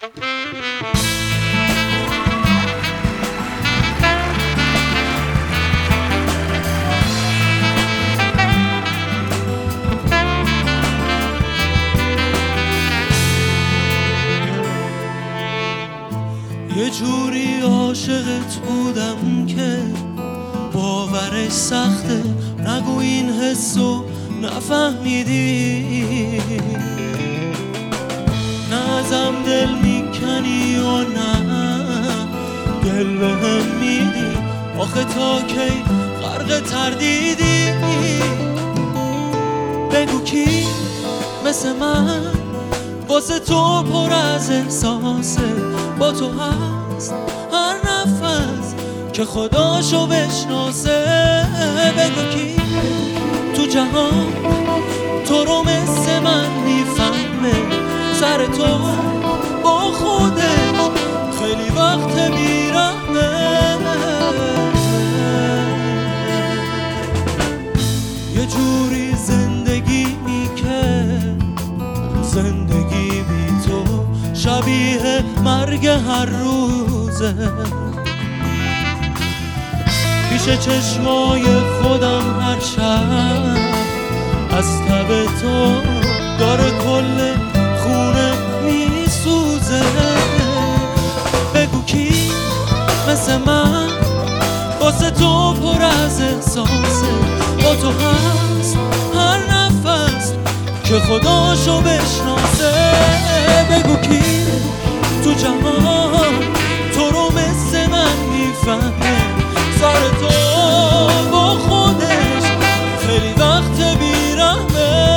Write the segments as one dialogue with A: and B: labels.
A: یه جوری عاشقت بودم که باورش سخته، نگو این حسو نفهمیدی، نه ازم دل میکنی و نه دل بهم میدی، آخه تا کی غرق تردیدی؟ بگو کی مثل من واسه تو پر از احساسه، با تو هست هر نفس که خداشو بشناسه. بگو کی تو جهان تو رو مثل من میفهمه، سر تو با خودش خیلی وقت بیرحمه. یه جوری زندگی میکرد، زندگی بی تو شبیه مرگ هر روزه، پیش چشمای خودم هر شب از تب تو داره کل خونه میسوزه. بگو کی مثل من واسه تو پر از احساسه، با تو هست هر نفس که خداشو بشناسه. بگو کی تو جهان تو رو مثل من میفهمه، سر تو با خودش خیلی وقت بیرحمه.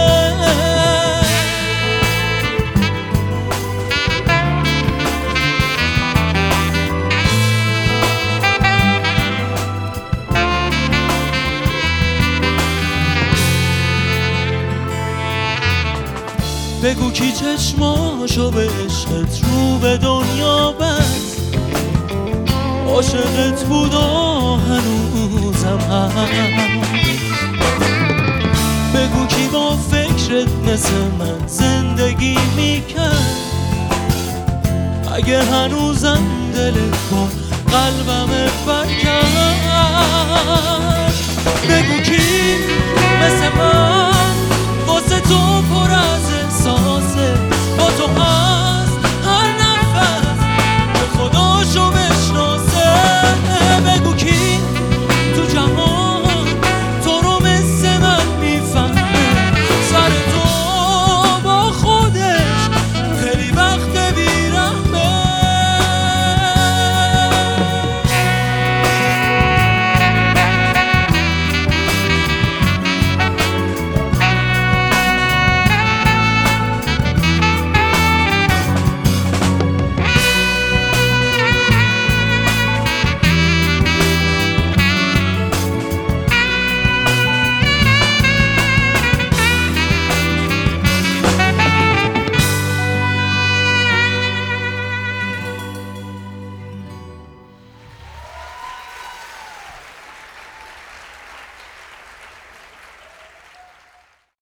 A: بگو کی چشماشو به عشقت رو به دنیا بست، عاشقت بود و هنوزم هست. بگو کی با فکرت مثل من زندگی میکرد، اگه هنوزم دلت با قلبم برکرد. بگو کی مثل من